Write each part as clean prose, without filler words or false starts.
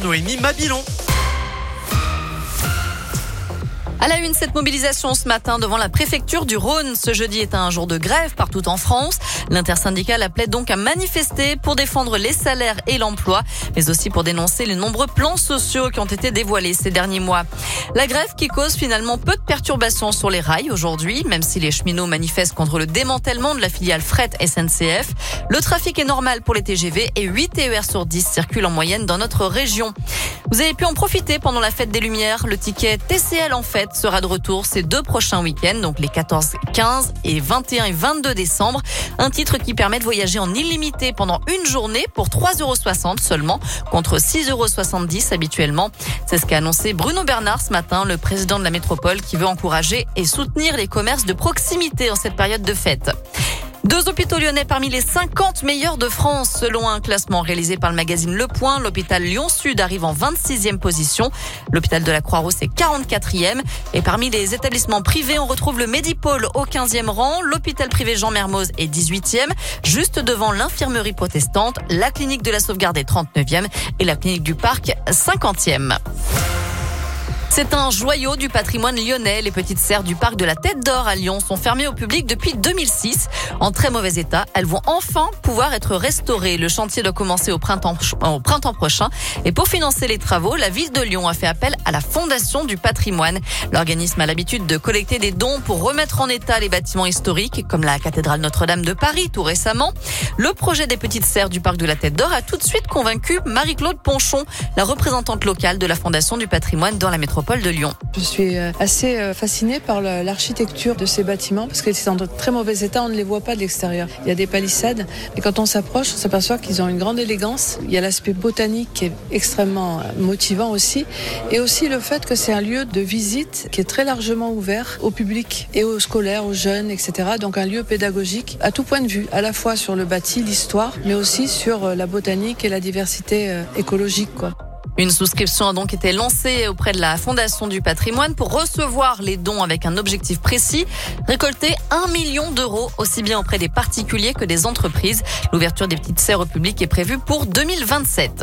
Noémie Mabilon. À la une, cette mobilisation ce matin devant la préfecture du Rhône. Ce jeudi est un jour de grève partout en France. L'intersyndicale appelait donc à manifester pour défendre les salaires et l'emploi, mais aussi pour dénoncer les nombreux plans sociaux qui ont été dévoilés ces derniers mois. La grève qui cause finalement peu de perturbations sur les rails aujourd'hui, même si les cheminots manifestent contre le démantèlement de la filiale fret SNCF. Le trafic est normal pour les TGV et 8 TER sur 10 circulent en moyenne dans notre région. Vous avez pu en profiter pendant la fête des Lumières. Le ticket TCL en fait sera de retour ces 2 prochains week-ends, donc les 14, 15 et 21 et 22 décembre. Un titre qui permet de voyager en illimité pendant une journée pour 3,60 € seulement, contre 6,70 € habituellement. C'est ce qu'a annoncé Bruno Bernard ce matin, le président de la métropole, qui veut encourager et soutenir les commerces de proximité en cette période de fête. 2 hôpitaux lyonnais parmi les 50 meilleurs de France. Selon un classement réalisé par le magazine Le Point, l'hôpital Lyon-Sud arrive en 26e position. L'hôpital de la Croix-Rousse est 44e. Et parmi les établissements privés, on retrouve le Medipôle au 15e rang. L'hôpital privé Jean Mermoz est 18e, juste devant l'infirmerie protestante. La clinique de la Sauvegarde est 39e et la clinique du Parc 50e. C'est un joyau du patrimoine lyonnais. Les petites serres du parc de la Tête d'Or à Lyon sont fermées au public depuis 2006. En très mauvais état, elles vont enfin pouvoir être restaurées. Le chantier doit commencer au printemps prochain. Et pour financer les travaux, la ville de Lyon a fait appel à la Fondation du patrimoine. L'organisme a l'habitude de collecter des dons pour remettre en état les bâtiments historiques, comme la cathédrale Notre-Dame de Paris tout récemment. Le projet des petites serres du parc de la Tête d'Or a tout de suite convaincu Marie-Claude Ponchon, la représentante locale de la Fondation du patrimoine dans la métropole de Lyon. Je suis assez fascinée par l'architecture de ces bâtiments parce qu'ils sont en très mauvais état, on ne les voit pas de l'extérieur. Il y a des palissades et quand on s'approche, on s'aperçoit qu'ils ont une grande élégance. Il y a l'aspect botanique qui est extrêmement motivant aussi et aussi le fait que c'est un lieu de visite qui est très largement ouvert au public et aux scolaires, aux jeunes, etc. Donc un lieu pédagogique à tout point de vue, à la fois sur le bâti, l'histoire, mais aussi sur la botanique et la diversité écologique, quoi. Une souscription a donc été lancée auprès de la Fondation du patrimoine pour recevoir les dons avec un objectif précis, récolter 1 million d'euros aussi bien auprès des particuliers que des entreprises. L'ouverture des petites serres au public est prévue pour 2027.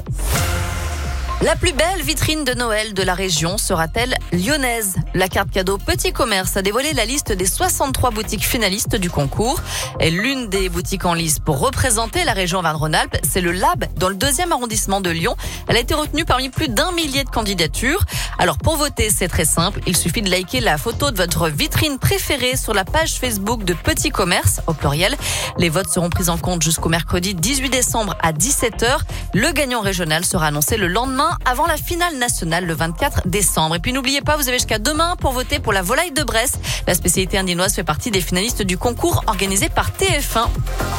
La plus belle vitrine de Noël de la région sera-t-elle lyonnaise? La carte cadeau Petit Commerce a dévoilé la liste des 63 boutiques finalistes du concours. Et l'une des boutiques en lice pour représenter la région Auvergne-Rhône-Alpes, c'est le Lab dans le 2e arrondissement de Lyon. Elle a été retenue parmi plus d'1 millier de candidatures. Alors pour voter, c'est très simple. Il suffit de liker la photo de votre vitrine préférée sur la page Facebook de Petit Commerce, au pluriel. Les votes seront pris en compte jusqu'au mercredi 18 décembre à 17h. Le gagnant régional sera annoncé le lendemain avant la finale nationale le 24 décembre. Et puis n'oubliez pas, vous avez jusqu'à demain pour voter pour la volaille de Bresse. La spécialité indinoise fait partie des finalistes du concours organisé par TF1.